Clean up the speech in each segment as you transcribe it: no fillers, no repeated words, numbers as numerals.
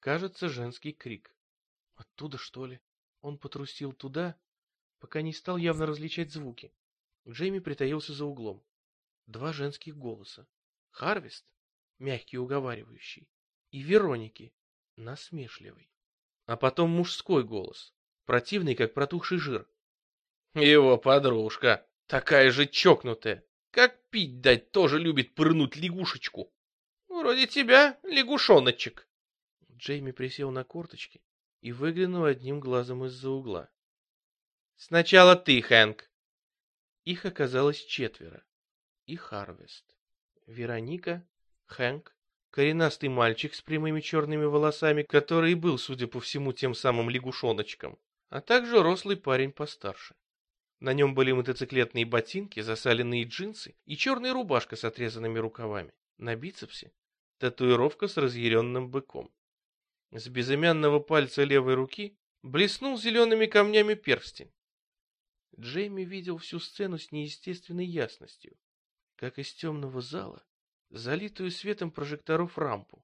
Кажется, женский крик. Оттуда, что ли? Он потрусил туда, пока не стал явно различать звуки. Джейми притаился за углом. Два женских голоса. Харвест, мягкий и уговаривающий, и Вероники, насмешливый. А потом мужской голос, противный, как протухший жир. Его подружка, такая же чокнутая, как пить дать, тоже любит пырнуть лягушечку. Вроде тебя, лягушоночек. Джейми присел на корточки и выглянул одним глазом из-за угла. Сначала ты, Хэнк. Их оказалось четверо. И Харвест. Вероника, Хэнк, коренастый мальчик с прямыми черными волосами, который и был, судя по всему, тем самым лягушоночком, а также рослый парень постарше. На нем были мотоциклетные ботинки, засаленные джинсы и черная рубашка с отрезанными рукавами. На бицепсе татуировка с разъяренным быком. С безымянного пальца левой руки блеснул зелеными камнями перстень. Джейми видел всю сцену с неестественной ясностью, как из темного зала, залитую светом прожекторов рампу.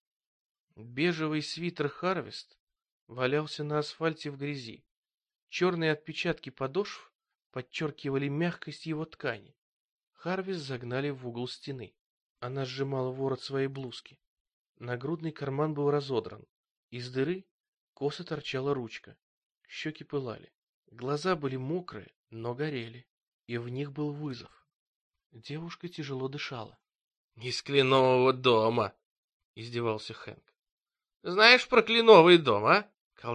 Бежевый свитер Харвест валялся на асфальте в грязи. Черные отпечатки подошв подчеркивали мягкость его ткани. Харвест загнали в угол стены. Она сжимала ворот своей блузки. Нагрудный карман был разодран. Из дыры косо торчала ручка. Щеки пылали. Глаза были мокрые, но горели. И в них был вызов. Девушка тяжело дышала. «Из кленового дома!» — издевался Хэнк. «Знаешь про кленовый дом, а?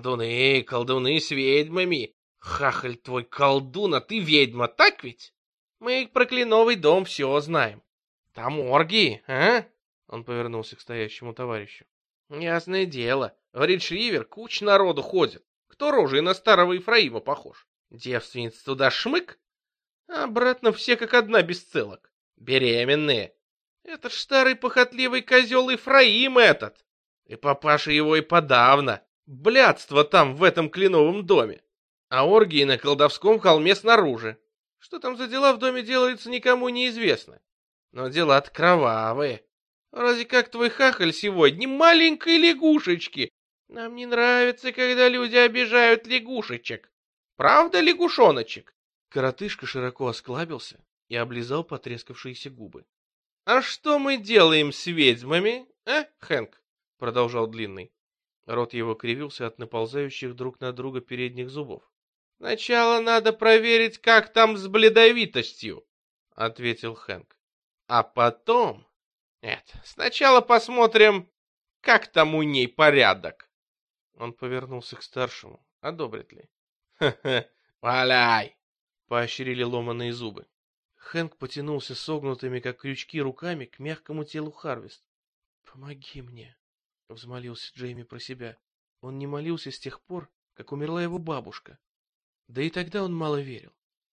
Колдуны с ведьмами. Хахаль твой колдун, а ты ведьма, так ведь? Мы про кленовый дом все знаем. Там оргии, а?» Он повернулся к стоящему товарищу. «Ясное дело, в Ридж-Ривер куча народу ходит. Кто рожей на старого Ефраима похож? Девственниц туда шмык, а обратно все как одна без целок. Беременные. Это ж старый похотливый козел Ефраим этот. И папаша его и подавно. Блядство там в этом кленовом доме. А оргии на колдовском холме снаружи. Что там за дела в доме делаются, никому не известно. Но дела-то кровавые. Вроде как твой хахаль сегодня маленькой лягушечки. Нам не нравится, когда люди обижают лягушечек. Правда, лягушоночек?» Коротышка широко осклабился и облизал потрескавшиеся губы. «А что мы делаем с ведьмами, а, Хэнк?» — продолжал Длинный. Рот его кривился от наползающих друг на друга передних зубов. «Сначала надо проверить, как там с бледовитостью», — ответил Хэнк. «А потом... Нет, сначала посмотрим, как там у ней порядок». Он повернулся к старшему. Одобрит ли? «Ха-ха, валяй!» — поощрили ломаные зубы. Хэнк потянулся согнутыми, как крючки, руками к мягкому телу Харвест. «Помоги мне», — взмолился Джейми про себя. Он не молился с тех пор, как умерла его бабушка. Да и тогда он мало верил.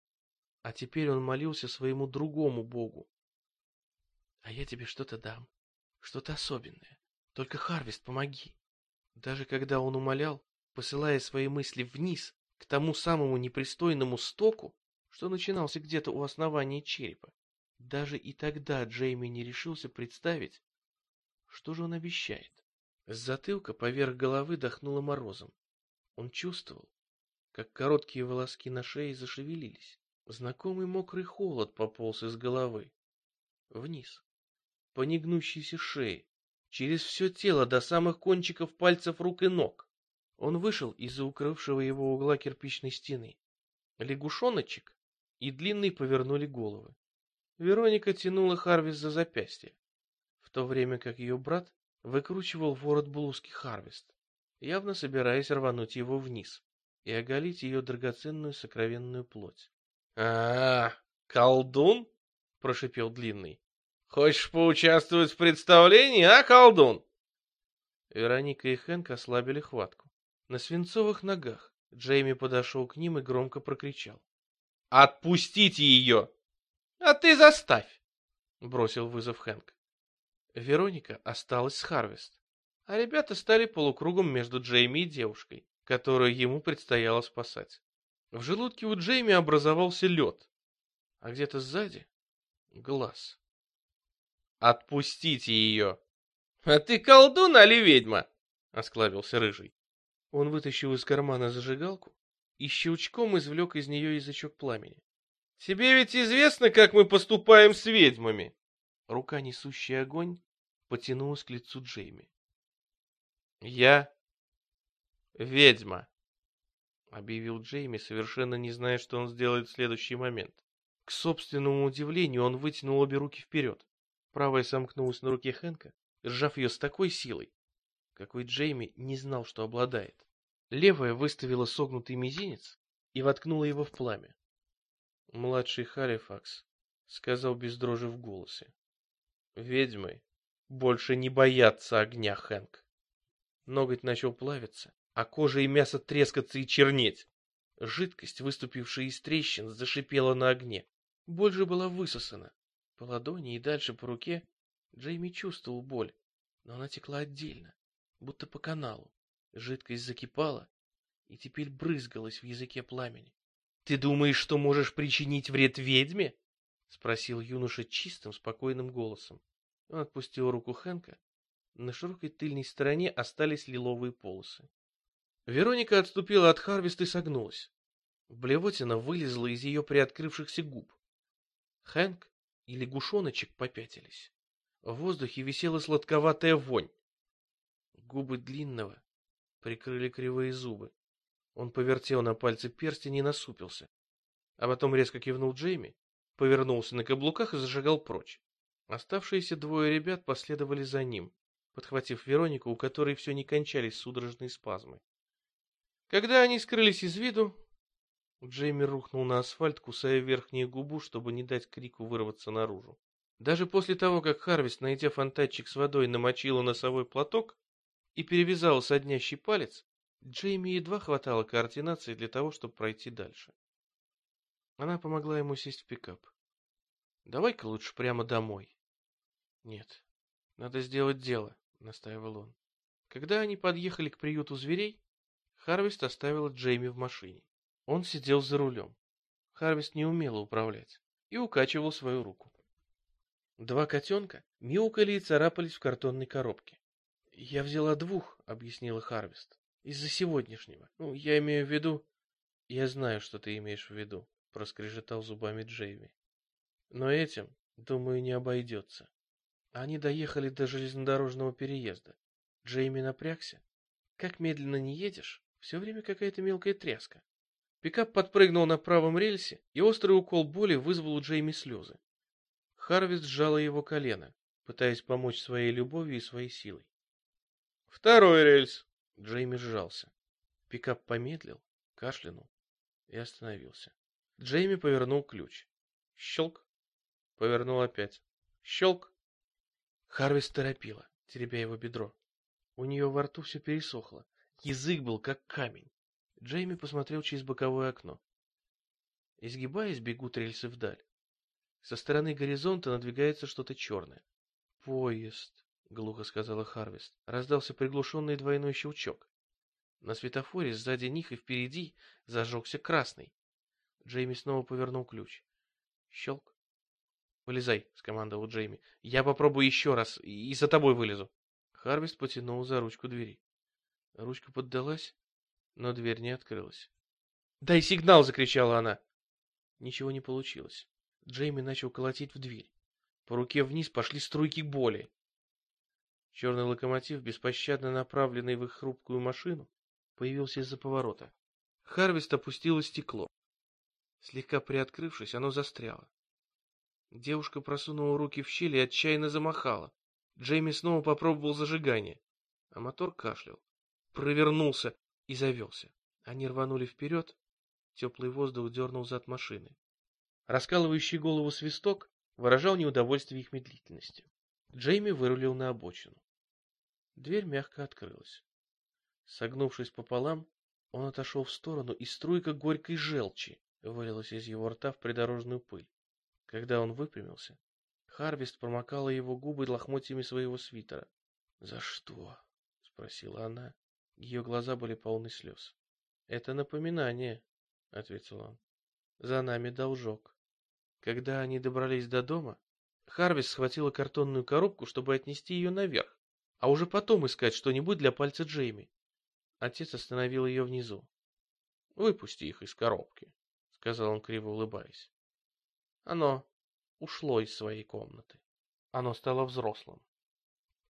А теперь он молился своему другому богу. «А я тебе что-то дам, что-то особенное. Только, Харвест, помоги». Даже когда он умолял, посылая свои мысли вниз, к тому самому непристойному стоку, что начинался где-то у основания черепа, даже и тогда Джейми не решился представить, что же он обещает. С затылка поверх головы дохнуло морозом. Он чувствовал, как короткие волоски на шее зашевелились. Знакомый мокрый холод пополз из головы. Вниз, по негнущейся шее, через все тело до самых кончиков пальцев рук и ног. Он вышел из-за укрывшего его угла кирпичной стены. Лягушоночек и Длинный повернули головы. Вероника тянула Харвест за запястье, в то время как ее брат выкручивал ворот блузки Харвест, явно собираясь рвануть его вниз и оголить ее драгоценную сокровенную плоть. Колдун? — прошипел Длинный. — Хочешь поучаствовать в представлении, а, колдун? Вероника и Хэнк ослабили хватку. На свинцовых ногах Джейми подошел к ним и громко прокричал: «Отпустите ее!» «А ты заставь!» — бросил вызов Хэнк. Вероника осталась с Харвест, а ребята стали полукругом между Джейми и девушкой, которую ему предстояло спасать. В желудке у Джейми образовался лед, а где-то сзади — глаз. «Отпустите ее!» «А ты колдун, али ведьма?» — осклабился Рыжий. Он вытащил из кармана зажигалку и щелчком извлек из нее язычок пламени. «Тебе ведь известно, как мы поступаем с ведьмами!» Рука, несущая огонь, потянулась к лицу Джейми. «Я ведьма», — объявил Джейми, совершенно не зная, что он сделает в следующий момент. К собственному удивлению он вытянул обе руки вперед. Правая сомкнулась на руке Хэнка, сжав ее с такой силой, какой Джейми не знал, что обладает. Левая выставила согнутый мизинец и воткнула его в пламя. «Младший Халифакс», — сказал без дрожи в голосе. «Ведьмы больше не боятся огня, Хэнк». Ноготь начал плавиться, а кожа и мясо трескаться и чернеть. Жидкость, выступившая из трещин, зашипела на огне. Боль же была высосана. По ладони и дальше по руке Джейми чувствовал боль, но она текла отдельно, будто по каналу. Жидкость закипала и теперь брызгалась в языке пламени. «Ты думаешь, что можешь причинить вред ведьме?» — спросил юноша чистым, спокойным голосом. Он отпустил руку Хэнка. На широкой тыльной стороне остались лиловые полосы. Вероника отступила от Харвеста и согнулась. Блевотина вылезла из ее приоткрывшихся губ. Хэнк и лягушоночек попятились. В воздухе висела сладковатая вонь. Губы длинного прикрыли кривые зубы. Он повертел на пальце перстень и насупился. А потом резко кивнул Джейми, повернулся на каблуках и зашагал прочь. Оставшиеся двое ребят последовали за ним, подхватив Веронику, у которой все не кончались судорожные спазмы. Когда они скрылись из виду, Джейми рухнул на асфальт, кусая верхнюю губу, чтобы не дать крику вырваться наружу. Даже после того, как Харвест, найдя фонтанчик с водой, намочила носовой платок и перевязала соднящий палец, Джейми едва хватало координации для того, чтобы пройти дальше. Она помогла ему сесть в пикап. «Давай-ка лучше прямо домой». «Нет, надо сделать дело», — настаивал он. Когда они подъехали к приюту зверей, Харвест оставила Джейми в машине. Он сидел за рулем. Харвест не умела управлять и укачивал свою руку. Два котенка мяукали и царапались в картонной коробке. «Я взяла двух», — объяснила Харвест, — «из-за сегодняшнего. Ну, я имею в виду...» «Я знаю, что ты имеешь в виду», — проскрежетал зубами Джейми. «Но этим, думаю, не обойдется». Они доехали до железнодорожного переезда. Джейми напрягся. Как медленно не едешь, все время какая-то мелкая тряска. Пикап подпрыгнул на правом рельсе, и острый укол боли вызвал у Джейми слезы. Харвест сжала его колено, пытаясь помочь своей любовью и своей силой. «Второй рельс!» Джейми сжался. Пикап помедлил, кашлянул и остановился. Джейми повернул ключ. Щелк. Повернул опять. Щелк. Харвест торопила, теребя его бедро. У нее во рту все пересохло. Язык был как камень. Джейми посмотрел через боковое окно. Изгибаясь, бегут рельсы вдаль. Со стороны горизонта надвигается что-то черное. «Поезд», — глухо сказала Харвест. Раздался приглушенный двойной щелчок. На светофоре сзади них и впереди зажегся красный. Джейми снова повернул ключ. Щелк. «Вылезай», — скомандовал Джейми. «Я попробую еще раз и за тобой вылезу». Харвест потянул за ручку двери. Ручка поддалась, но дверь не открылась. «Дай сигнал!» — закричала она. Ничего не получилось. Джейми начал колотить в дверь. По руке вниз пошли струйки боли. Черный локомотив, беспощадно направленный в их хрупкую машину, появился из-за поворота. Харвест опустила стекло. Слегка приоткрывшись, оно застряло. Девушка просунула руки в щель и отчаянно замахала. Джейми снова попробовал зажигание, а мотор кашлял, провернулся и завелся. Они рванули вперед, теплый воздух дернул зад машины. Раскалывающий голову свисток выражал неудовольствие их медлительностью. Джейми вырулил на обочину. Дверь мягко открылась. Согнувшись пополам, он отошел в сторону, и струйка горькой желчи вылилась из его рта в придорожную пыль. Когда он выпрямился, Харвест промокала его губы лохмотьями своего свитера. «За что?» — спросила она. Ее глаза были полны слез. «Это напоминание», — ответил он. «За нами должок». Когда они добрались до дома, Харвест схватила картонную коробку, чтобы отнести ее наверх, а уже потом искать что-нибудь для пальца Джейми. Отец остановил ее внизу. «Выпусти их из коробки», — сказал он, криво улыбаясь. Оно ушло из своей комнаты. Оно стало взрослым.